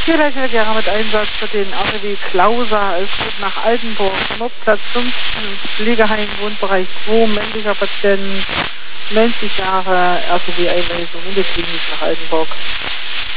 Vierleicher Jahre mit Einsatz für den RTW Klauser. Es geht nach Altenburg, Nordplatz 15, Pflegeheim, Wohnbereich 2, männlicher Patient, 90 Jahre, RTW-Einweisung in die Klinik nach Altenburg.